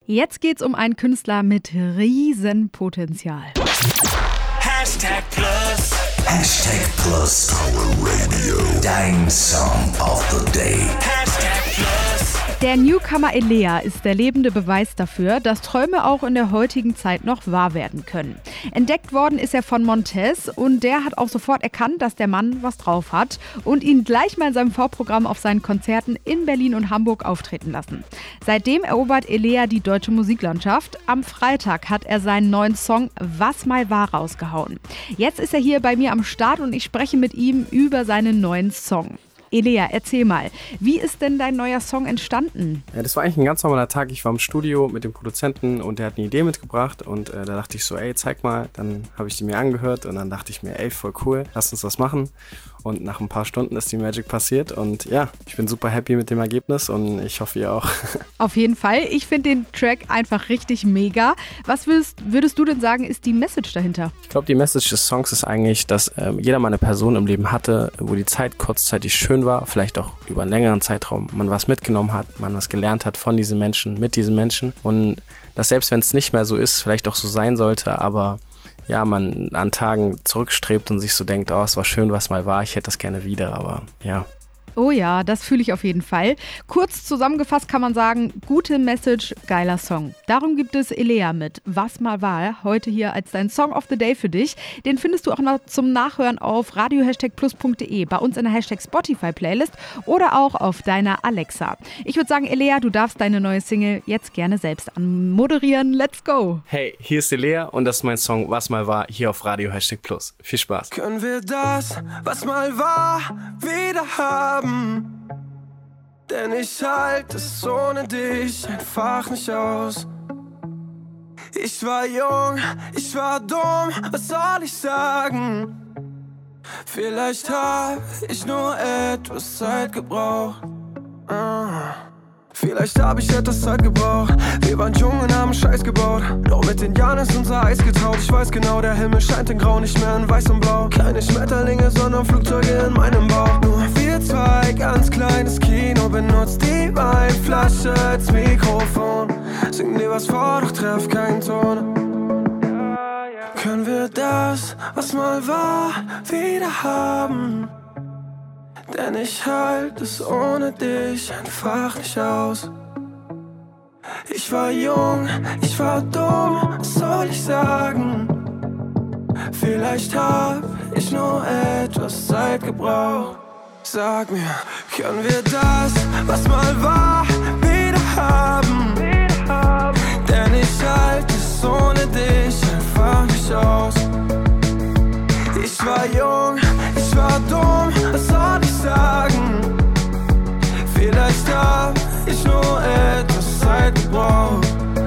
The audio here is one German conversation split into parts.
Jetzt geht's um einen Künstler mit Riesenpotenzial. #Plus. #Plus. Power Radio. Dein Song of the Day. #Plus. Der Newcomer Elea ist der lebende Beweis dafür, dass Träume auch in der heutigen Zeit noch wahr werden können. Entdeckt worden ist er von Montez und der hat auch sofort erkannt, dass der Mann was drauf hat und ihn gleich mal in seinem Vorprogramm auf seinen Konzerten in Berlin und Hamburg auftreten lassen. Seitdem erobert Elea die deutsche Musiklandschaft. Am Freitag hat er seinen neuen Song Was mal war rausgehauen. Jetzt ist er hier bei mir am Start und ich spreche mit ihm über seinen neuen Song. Elea, erzähl mal, wie ist denn dein neuer Song entstanden? Ja, das war eigentlich ein ganz normaler Tag. Ich war im Studio mit dem Produzenten und der hat eine Idee mitgebracht und da dachte ich so, ey, zeig mal. Dann habe ich die mir angehört und dann dachte ich mir, ey, voll cool, lass uns das machen. Und nach ein paar Stunden ist die Magic passiert und ja, ich bin super happy mit dem Ergebnis und ich hoffe, ihr auch. Auf jeden Fall. Ich finde den Track einfach richtig mega. Was würdest du denn sagen, ist die Message dahinter? Ich glaube, die Message des Songs ist eigentlich, dass jeder mal eine Person im Leben hatte, wo die Zeit kurzzeitig schön war, vielleicht auch über einen längeren Zeitraum man was mitgenommen hat, man was gelernt hat von diesen Menschen, mit diesen Menschen und dass selbst wenn es nicht mehr so ist, vielleicht auch so sein sollte, aber ja, man an Tagen zurückstrebt und sich so denkt, oh, es war schön, was mal war, ich hätte das gerne wieder, aber ja. Oh ja, das fühle ich auf jeden Fall. Kurz zusammengefasst kann man sagen, gute Message, geiler Song. Darum gibt es Elea mit Was mal war, heute hier als dein Song of the Day für dich. Den findest du auch noch zum Nachhören auf radio-plus.de, bei uns in der #Spotify-Playlist oder auch auf deiner Alexa. Ich würde sagen, Elea, du darfst deine neue Single jetzt gerne selbst anmoderieren. Let's go! Hey, hier ist Elea und das ist mein Song Was mal war, hier auf Radio #Plus. Viel Spaß. Können wir das, was mal war, wieder haben? Denn ich halte es ohne dich einfach nicht aus. Ich war jung, ich war dumm, was soll ich sagen? Vielleicht hab ich nur etwas Zeit gebraucht. Vielleicht hab ich etwas Zeit gebraucht. Wir waren jung und haben Scheiß gebaut. Doch mit den Jahren ist unser Eis getraut. Ich weiß genau, der Himmel scheint in Grau, nicht mehr in Weiß und Blau. Keine Schmetterlinge, sondern Flugzeuge in meinem Bauch. Nur wir zwei, ganz kleines Kino. Benutzt die Weinflasche als Mikrofon. Sing dir was vor, doch treff keinen Ton. Können wir das, was mal war, wieder haben? Denn ich halte es ohne dich einfach nicht aus. Ich war jung, ich war dumm, was soll ich sagen? Vielleicht hab ich nur etwas Zeit gebraucht. Sag mir, können wir das, was mal war, wieder haben? Denn ich halte es ohne dich einfach nicht aus. Ich war jung, ich war dumm, was soll ich sagen? Vielleicht hab ich nur etwas Zeit gebraucht.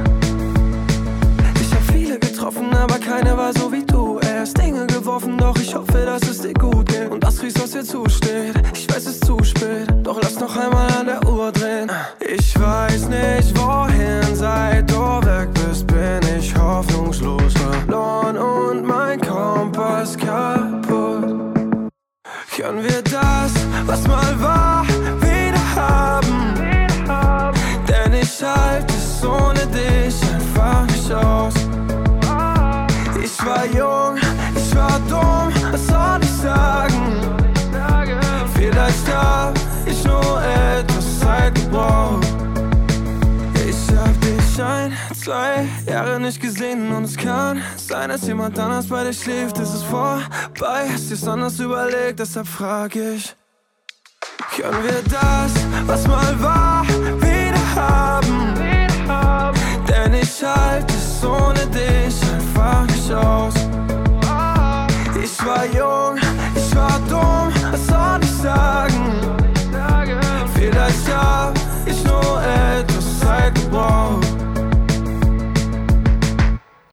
Ich hab viele getroffen, aber keine war so wie du. Erst Dinge geworfen, doch ich hoffe, dass es dir gut geht. Und das kriegst, was dir zusteht. Ich weiß, es ist zu spät, doch lass noch einmal an der Uhr drehen. Ich weiß nicht, wohin, seit du weg bist, bin ich hoffnungslos verloren und mein Kompass kaputt. Können wir das, was mal war, wieder haben? Denn ich halte es 'Cause ohne dich einfach nicht aus. Ich war jung, ich war dumm, was soll ich sagen? Vielleicht hab ich nur etwas Zeit gebraucht. Ich können wir das, was mal war, wieder haben? Denn ich halte es ohne dich einfach nicht aus. Ich war jung, ich war dumm, was soll ich sagen? Vielleicht hab ich nur etwas Zeit gebraucht. Ich hab dich ein, 2 Jahre nicht gesehen und es kann sein, dass jemand anders bei dir schläft. Es ist vorbei, hast dir's anders überlegt, deshalb frag ich. Können wir das, was mal war, wieder haben? Denn ich halte es ohne dich einfach nicht aus. Ich war jung,